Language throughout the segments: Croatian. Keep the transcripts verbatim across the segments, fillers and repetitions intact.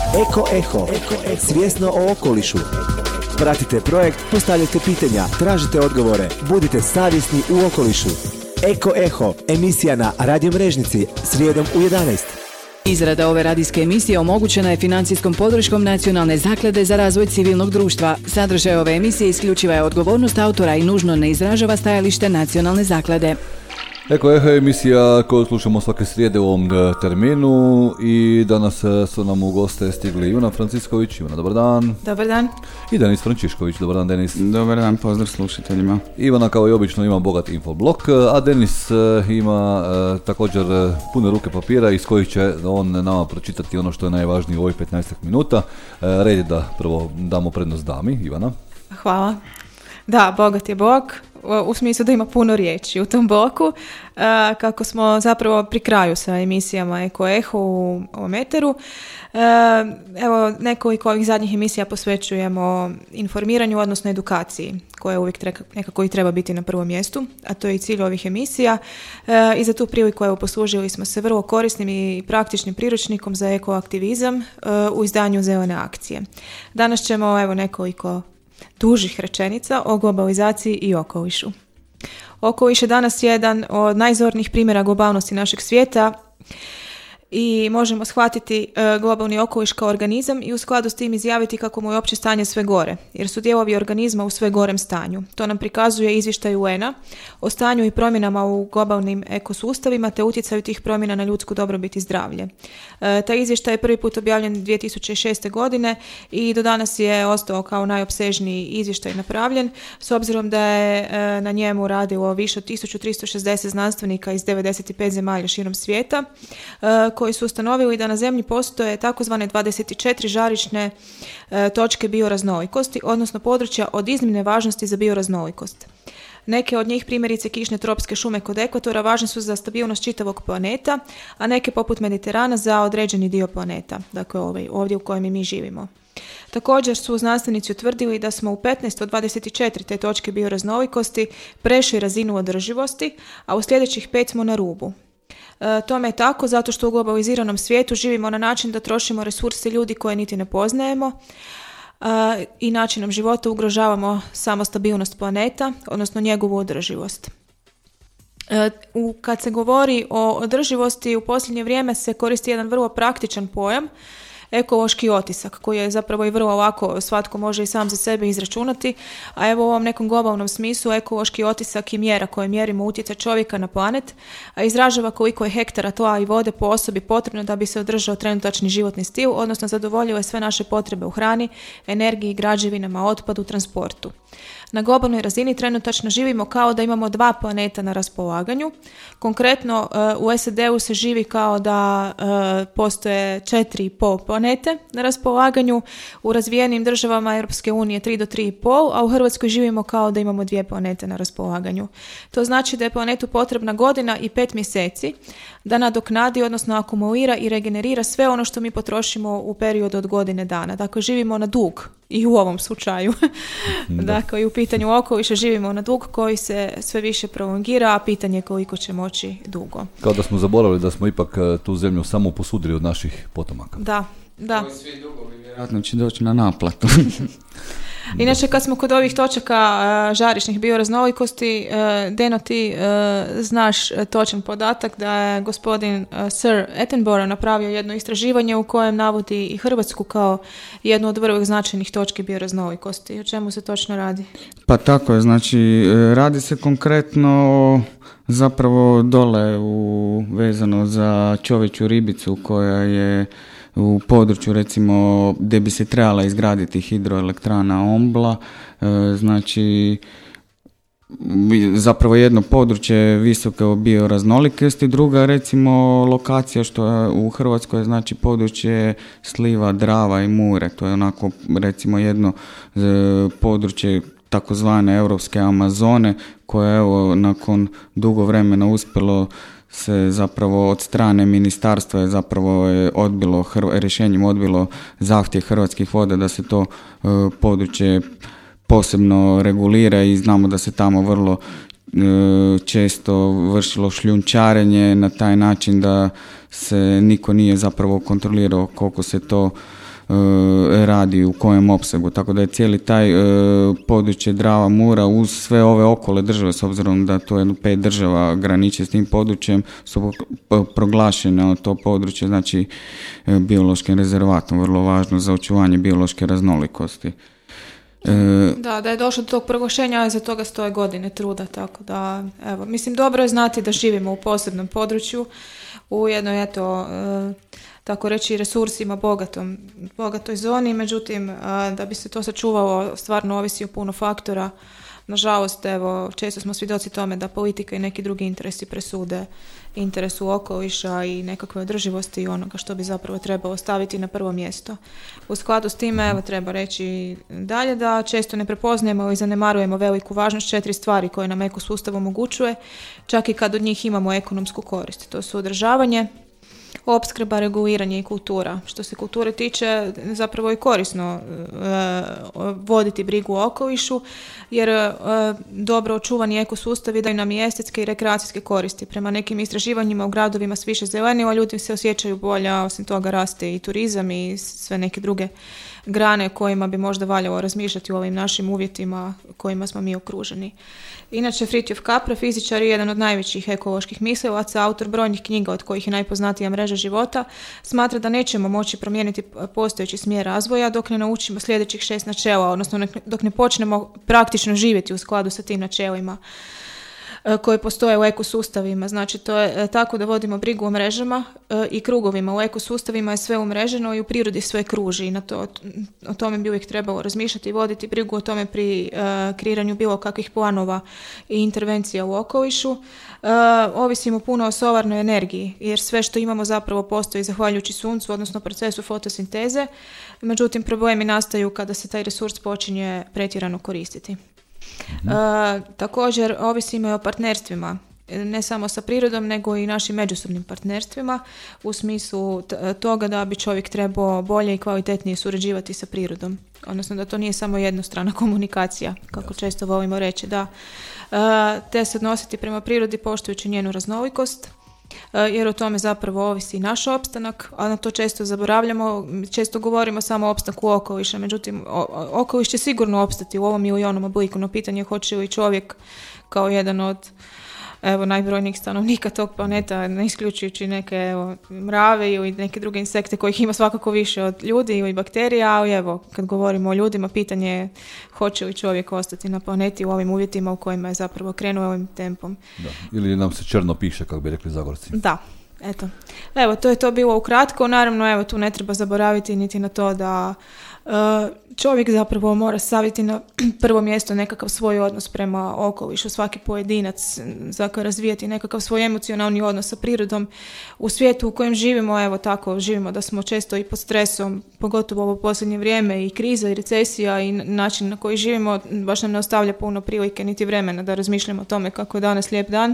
Eko Eho, svjesno o okolišu. Pratite projekt, postavljajte pitanja, tražite odgovore, budite savjesni u okolišu. Eko Eho, emisija na Radio Mrežnici, srijedom u jedanaest. Izrada ove radijske emisije omogućena je financijskom podrškom Nacionalne zaklade za razvoj civilnog društva. Sadržaj ove emisije isključiva je odgovornost autora i nužno ne izražava stajalište Nacionalne zaklade. Eko Eho je emisija koju slušamo svake srijede u ovom terminu i danas su nam u goste stigli Ivana Francisković. Ivana, dobar dan. Dobar dan. I Denis Frančišković. Dobar dan, Denis. Dobar dan, pozdrav slušateljima. Ivana kao i obično ima bogat infoblok, a Denis ima uh, također pune ruke papira iz kojih će on nama pročitati ono što je najvažnije u ovih petnaest minuta. Uh, red je da prvo damo prednost dami. Ivana. Hvala. Da, bogat je bog, u smislu da ima puno riječi u tom bloku, kako smo zapravo pri kraju sa emisijama Eko Eho u ovom eteru. Evo, nekoliko ovih zadnjih emisija posvećujemo informiranju, odnosno edukaciji, koja uvijek treba, nekako i treba biti na prvom mjestu, a to je i cilj ovih emisija. I za tu priliku evo, poslužili smo se vrlo korisnim i praktičnim priručnikom za ekoaktivizam u izdanju Zelene akcije. Danas ćemo evo nekoliko dužih rečenica o globalizaciji i okolišu. Okoliš je danas jedan od najzornijih primjera globalnosti našeg svijeta i možemo shvatiti e, globalni okoliš kao organizam i u skladu s tim izjaviti kako mu je opće stanje sve gore, jer su dijelovi organizma u sve gorem stanju. To nam prikazuje izvještaj U N-a o stanju i promjenama u globalnim ekosustavima te utjecaju tih promjena na ljudsku dobrobit i zdravlje. E, taj izvještaj je prvi put objavljen dvije tisuće šeste. godine i do danas je ostao kao najopsežniji izvještaj napravljen, s obzirom da je e, na njemu radilo više od tisuću tristo šezdeset znanstvenika iz devedeset pet zemalja širom svijeta, e, koji su ustanovili da na zemlji postoje takozvane dvadeset četiri žarišne e, točke bioraznolikosti, odnosno područja od iznimne važnosti za bioraznolikost. Neke od njih, primjerice kišne tropske šume kod ekvatora, važne su za stabilnost čitavog planeta, a neke poput Mediterana za određeni dio planeta, dakle ovaj, ovdje u kojem i mi živimo. Također su znanstvenici utvrdili da smo u petnaest od dvadeset četiri te točke bioraznolikosti prešli razinu održivosti, a u sljedećih pet smo na rubu. E, tome je tako zato što u globaliziranom svijetu živimo na način da trošimo resurse ljudi koje niti ne poznajemo e, i načinom života ugrožavamo samo stabilnost planeta, odnosno njegovu održivost. E, u, kad se govori o održivosti, u posljednje vrijeme se koristi jedan vrlo praktičan pojam, ekološki otisak, koji je zapravo i vrlo lako svatko može i sam za sebe izračunati, a evo u ovom nekom globalnom smislu ekološki otisak je mjera koju mjerimo utjecaj čovjeka na planet, a izražava koliko je hektara tla i vode po osobi potrebno da bi se održao trenutačni životni stil, odnosno zadovoljile sve naše potrebe u hrani, energiji, građevinama, otpadu, transportu. Na globalnoj razini trenutačno živimo kao da imamo dva planeta na raspolaganju. Konkretno u S A D-u se živi kao da postoje četiri i pol planete na raspolaganju, u razvijenim državama Europske unije tri do tri i pol, a u Hrvatskoj živimo kao da imamo dvije planete na raspolaganju. To znači da je planetu potrebna godina i pet mjeseci da nadoknadi, odnosno akumulira i regenerira sve ono što mi potrošimo u periodu od godine dana. Dakle, živimo na dug i u ovom slučaju. Dakle, i u pitanju okoliša živimo na dug koji se sve više prolongira, a pitanje je koliko će moći dugo. Kao da smo zaboravili da smo ipak tu zemlju samo posudili od naših potomaka. Da, da. Koji svi dugovi vjerojatno će doći na naplatu. Inače, kad smo kod ovih točaka uh, žarišnih bioraznolikosti, uh, Deno, ti uh, znaš uh, točan podatak da je gospodin uh, Sir Attenborough napravio jedno istraživanje u kojem navodi i Hrvatsku kao jednu od vrlo značajnih točki bioraznolikosti. O čemu se točno radi? Pa tako je, znači radi se konkretno zapravo dole u, vezano za čovječju ribicu koja je u području recimo gdje bi se trebala izgraditi hidroelektrana Ombla, e, znači zapravo jedno područje visoke bioraznolikosti, druga recimo lokacija što je u Hrvatskoj, znači područje sliva Drava i Mure, to je onako recimo jedno e, područje takozvane europske Amazone koje evo nakon dugo vremena uspjelo se zapravo od strane ministarstva je zapravo je odbilo, rješenjem odbilo zahtjev Hrvatskih voda da se to e, područje posebno regulira i znamo da se tamo vrlo e, često vršilo šljunčarenje na taj način da se niko nije zapravo kontrolirao koliko se to radi, u kojem opsegu, tako da je cijeli taj e, područje Drava, Mura uz sve ove okole države, s obzirom da to jedno pet država graniče s tim područjem, su proglašene to područje, znači e, biološkim rezervatom, vrlo važno za očuvanje biološke raznolikosti. E, da, da je došlo do tog proglašenja, a iza toga stoje godine truda, tako da, evo, mislim, dobro je znati da živimo u posebnom području, u jednoj, eto, e, tako reći, resursima bogatom, bogatoj zoni, međutim, a, da bi se to sačuvalo, stvarno ovisi o puno faktora. Nažalost, evo, često smo svjedoci tome da politika i neki drugi interesi presude interesu okoliša i nekakve održivosti i onoga što bi zapravo trebalo staviti na prvo mjesto. U skladu s time, evo, treba reći dalje da često ne prepoznajemo i zanemarujemo veliku važnost četiri stvari koje nam ekosustav omogućuje, čak i kad od njih imamo ekonomsku korist. To su održavanje, opskrba, reguliranje i kultura. Što se kulture tiče, zapravo je korisno e, voditi brigu o okolišu, jer e, dobro očuvani ekosustavi daju nam i estetske i rekreacijske koristi. Prema nekim istraživanjima u gradovima s više zelenila ljudi se osjećaju bolje, a osim toga raste i turizam i sve neke druge grane kojima bi možda valjalo razmišljati u ovim našim uvjetima kojima smo mi okruženi. Inače, Fritjof Capra, fizičar je jedan od najvećih ekoloških mislilaca, autor brojnih knjiga od kojih je najpoznatija Mreža života, smatra da nećemo moći promijeniti postojeći smjer razvoja dok ne naučimo sljedećih šest načela, odnosno dok ne počnemo praktično živjeti u skladu sa tim načelima koje postoje u ekosustavima. Znači, to je tako da vodimo brigu o mrežama i krugovima. U ekosustavima je sve umreženo i u prirodi sve kruži. I na to, o tome bi uvijek trebalo razmišljati i voditi brigu o tome pri uh, kreiranju bilo kakvih planova i intervencija u okolišu. Uh, ovisimo puno o solarnoj energiji, jer sve što imamo zapravo postoji zahvaljujući suncu, odnosno procesu fotosinteze. Međutim, problemi nastaju kada se taj resurs počinje pretjerano koristiti. Uh, također ovisimo i o partnerstvima, ne samo sa prirodom nego i našim međusobnim partnerstvima u smislu t- toga da bi čovjek trebao bolje i kvalitetnije surađivati sa prirodom, odnosno da to nije samo jednostrana komunikacija, kako često volimo reći, da uh, te se odnositi prema prirodi poštujući njenu raznolikost, jer o tome zapravo ovisi i naš opstanak, a na to često zaboravljamo, često govorimo samo o opstanku okoliša, međutim okoliš će sigurno opstati u ovom ili onom obliku, no pitanje je hoće li čovjek kao jedan od evo, najbrojnijih stanovnika tog planeta, ne isključujući neke evo, mrave ili neke druge insekte kojih ima svakako više od ljudi ili bakterija, ali evo, kad govorimo o ljudima, pitanje je hoće li čovjek ostati na planeti u ovim uvjetima u kojima je zapravo krenuo ovim tempom. Da. Ili nam se črno piše, kako bi rekli Zagorci. Da, eto. Evo, to je to bilo ukratko. Naravno, evo, tu ne treba zaboraviti niti na to da uh, čovjek zapravo mora staviti na prvo mjesto nekakav svoj odnos prema okolišu, svaki pojedinac, dakle razvijati nekakav svoj emocionalni odnos sa prirodom. U svijetu u kojem živimo, evo tako, živimo da smo često i pod stresom, pogotovo ovo posljednje vrijeme, i kriza i recesija i način na koji živimo baš nam ne ostavlja puno prilike niti vremena da razmišljamo o tome kako je danas lijep dan,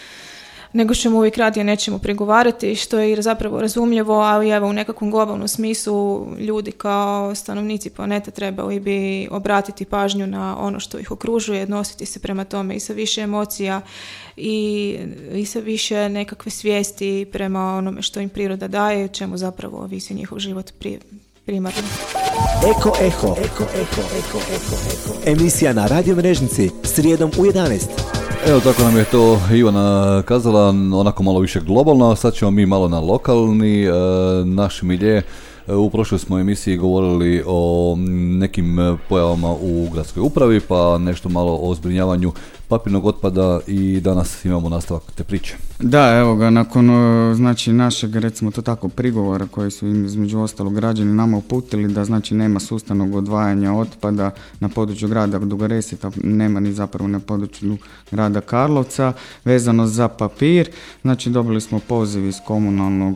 nego ćemo uvijek radije nećemo prigovarati, što je zapravo razumljivo, ali evo u nekakvom globalnom smislu ljudi kao stanovnici planeta trebali bi obratiti pažnju na ono što ih okružuje, odnositi se prema tome i sa više emocija i, i sa više nekakve svijesti prema onome što im priroda daje, čemu zapravo ovisi njihov život pri, primarno. Eko Eho. Eko, Eko, Eko, Eko, Eko. Emisija na Radio Mrežnici srijedom u jedanaest. Evo, tako nam je to Ivana kazala, onako malo više globalno, a sad ćemo mi malo na lokalni, e, naš milje. U prošloj smo emisiji govorili o nekim pojavama u gradskoj upravi, pa nešto malo o zbrinjavanju papirnog otpada i danas imamo nastavak te priče. Da, evo ga, nakon znači našeg, recimo to tako, prigovora koji su između ostalog građani nama uputili da znači nema sustavnog odvajanja otpada na području grada Duga Resa, nema ni zapravo na području grada Karlovca, vezano za papir, znači dobili smo poziv iz komunalnog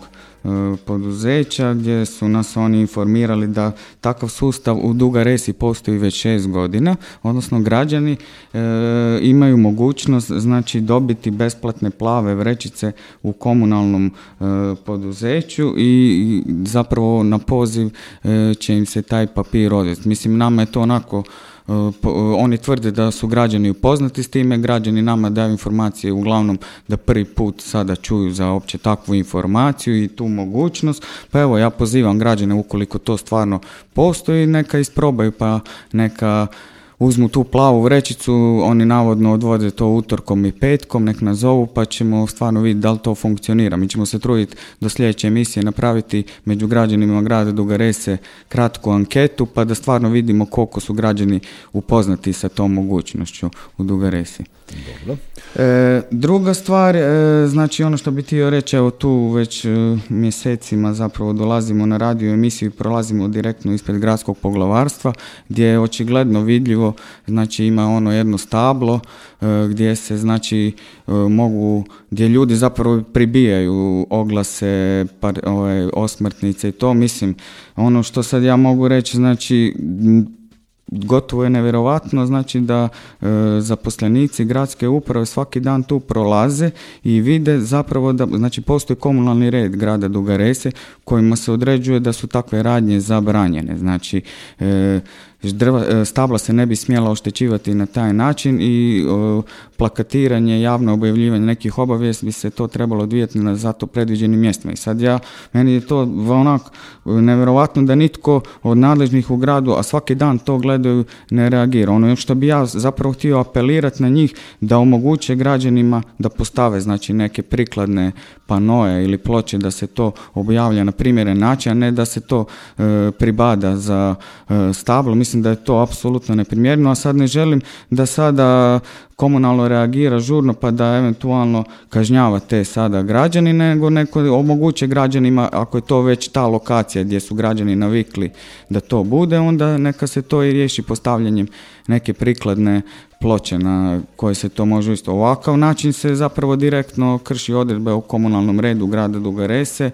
poduzeća gdje su nas oni informirali da takav sustav u Duga Resi postoji već šest godina, odnosno građani e, imaju mogućnost znači dobiti besplatne plave vrećice u komunalnom e, poduzeću i, i zapravo na poziv e, će im se taj papir odvesti. Mislim, nama je to onako oni tvrde da su građani upoznati s time, građani nama daju informacije uglavnom da prvi put sada čuju za opće takvu informaciju i tu mogućnost, pa evo ja pozivam građane ukoliko to stvarno postoji, neka isprobaju pa neka uzmu tu plavu vrećicu, oni navodno odvode to utorkom i petkom, nek nazovu pa ćemo stvarno vidjeti da li to funkcionira. Mi ćemo se truditi do sljedeće emisije napraviti među građanima grada Duge Rese kratku anketu pa da stvarno vidimo koliko su građani upoznati sa tom mogućnošću u Duge Resi. Dobro. E, druga stvar, e, znači ono što bi htio reći, evo tu već e, mjesecima zapravo dolazimo na radio emisiju i prolazimo direktno ispred gradskog poglavarstva gdje je očigledno vidljivo, znači ima ono jedno stablo e, gdje se znači e, mogu, gdje ljudi zapravo pribijaju oglase, par, ove, osmrtnice i to, mislim, ono što sad ja mogu reći, znači gotovo je nevjerovatno, znači da e, zaposlenici gradske uprave svaki dan tu prolaze i vide zapravo da, znači postoji komunalni red grada Duge Rese kojima se određuje da su takve radnje zabranjene, znači e, Drva, stabla se ne bi smjela oštećivati na taj način i o, plakatiranje, javno objavljivanje nekih obavijesti bi se to trebalo odvijati na zato predviđenim mjestima. I sad ja, meni je to onako nevjerovatno da nitko od nadležnih u gradu, a svaki dan to gledaju, ne reagira. Ono što bi ja zapravo htio apelirati na njih da omoguće građanima da postave znači neke prikladne panoje ili ploče da se to objavlja na primjeren način, a ne da se to e, pribada za e, stablo. Mislim da je to apsolutno neprimjereno, a sad ne želim da sada komunalno reagira žurno pa da eventualno kažnjava te sada građani, nego neko omoguće građanima, ako je to već ta lokacija gdje su građani navikli da to bude, onda neka se to i riješi postavljanjem neke prikladne ploče na koje se to može isto. Ovakav način se zapravo direktno krši odredbe u komunalnom redu grada Duge Rese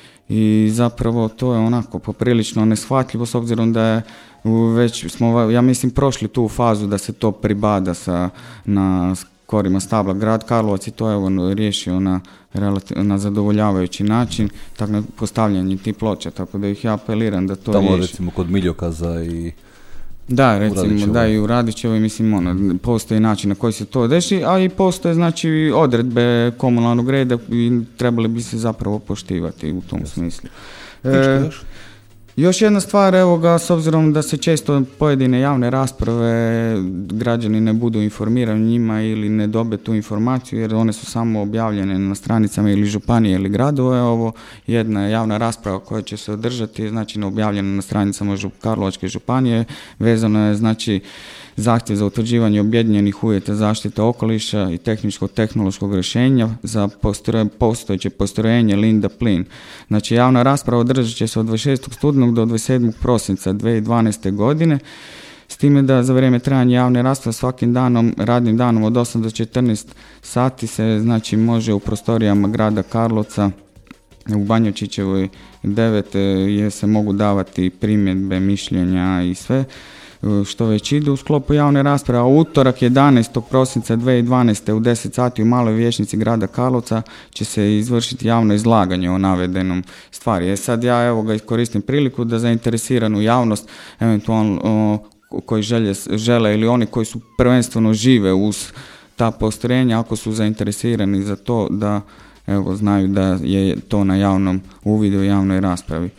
i zapravo to je onako poprilično neshvatljivo s obzirom da je već smo, ja mislim, prošli tu fazu da se to pribada sa, na korima stabla. Grad Karlovac i to je evo riješio na, relativ, na zadovoljavajući način, tako na postavljanje tih ploča, tako da ih ja apeliram da to tamo riješi. Recimo kod Miljokaza i da, recimo, da i u Radićevoj, mislim, ono, postoji način na koji se to deši, a i postoje, znači, odredbe komunalnog reda i trebali bi se zapravo poštivati u tom yes. smislu. E, još jedna stvar, evo ga, s obzirom da se često pojedine javne rasprave građani ne budu informirani njima ili ne dobe tu informaciju jer one su samo objavljene na stranicama ili županije ili gradove. Ovo jedna javna rasprava koja će se održati, znači objavljena na stranicama Karlovačke županije, vezano je znači zahtjev za utvrđivanje objedinjenih uvjeta zaštite okoliša i tehničko-tehnološkog rješenja za postroje, postojeće postrojenje Linda Plin. Znači javna rasprava održat će se od dvadeset šestog studenog do dvadeset sedmog prosinca dvije tisuće dvanaeste. godine, s time da za vrijeme trajanja javne rasprave svakim danom, radnim danom od osam do četrnaest sati se znači može u prostorijama grada Karlovca u Banjačićevoj devet je se mogu davati primjedbe, mišljenja i sve što već ide u sklopu javne rasprave, a utorak jedanaestog prosinca dvije tisuće dvanaeste. u deset sati u Maloj vijećnici grada Karlovca će se izvršiti javno izlaganje o navedenom stvari. E sad ja evo ga iskoristim priliku da zainteresiranu javnost, eventualno o, koji želje, žele ili oni koji su prvenstveno žive uz ta postrojenja, ako su zainteresirani za to, da evo znaju da je to na javnom uvidu i javnoj raspravi.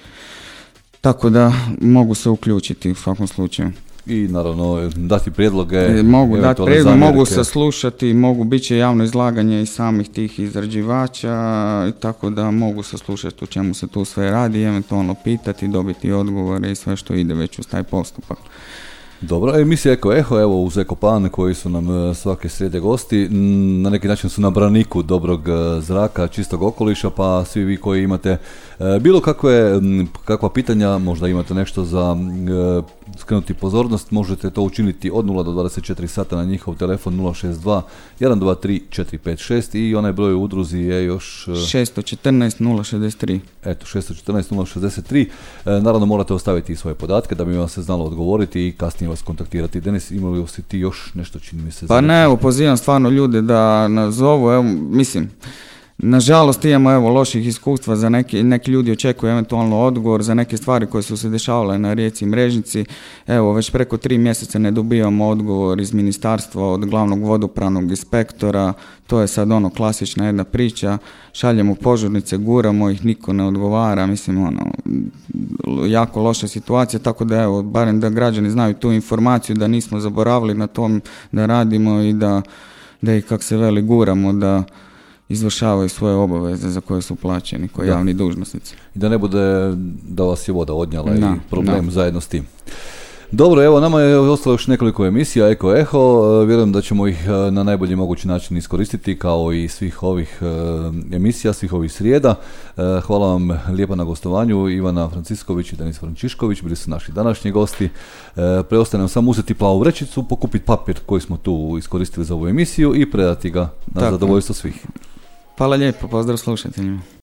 Tako da mogu se uključiti u svakom slučaju. I naravno dati prijedloge. E, mogu dati prijedloge, mogu saslušati, mogu bit će javno izlaganje i samih tih izrađivača, tako da mogu saslušati o čemu se tu sve radi, eventualno pitati, dobiti odgovore i sve što ide već uz taj postupak. Dobro, emisija Eko Eho, evo uz Ekopan koji su nam svake srijede gosti, na neki način su na braniku dobrog zraka, čistog okoliša, pa svi vi koji imate bilo kakve, kakva pitanja, možda imate nešto za skrenuti pozornost, možete to učiniti od nula do dvadeset četiri sata na njihov telefon nula šest dva jedan dva tri četiri pet šest i onaj broj u udruzi je još šest jedan četiri nula šest tri. Eto, šest jedan četiri nula šest tri. Naravno morate ostaviti svoje podatke da bi vam se znalo odgovoriti i kasnije vas kontaktirati. Denis, imali si ti još nešto, čini mi se? Pa ne, evo, pozivam stvarno ljude da nazovu, evo, mislim, nažalost imamo evo loših iskustva, za neki, neki ljudi očekuju eventualno odgovor za neke stvari koje su se dešavale na rijeci Mrežnici. Evo već preko tri mjeseca ne dobivamo odgovor iz ministarstva od glavnog vodopravnog inspektora, to je sad ono klasična jedna priča, šaljemo požurnice, guramo ih, niko ne odgovara, mislim ono, jako loša situacija, tako da evo, barem da građani znaju tu informaciju, da nismo zaboravili na tom da radimo i da, da ih, kak se veli, guramo, da izvršavaju svoje obaveze za koje su plaćeni kao javni dužnosnici. I da ne bude da vas je voda odnjala da, i problem da. zajedno s tim. Dobro, evo, nama je ostalo još nekoliko emisija Eko Eho, vjerujem da ćemo ih na najbolji mogući način iskoristiti, kao i svih ovih emisija, svih ovih srijeda. Hvala vam lijepa na gostovanju, Ivana Francisković i Denis Frančišković, bili su naši današnji gosti. Preostaje nam samo uzeti plavu vrećicu, pokupiti papir koji smo tu iskoristili za ovu emisiju i predati ga na Tako. zadovoljstvo svih. Hvala lijepo, pozdrav slušateljima.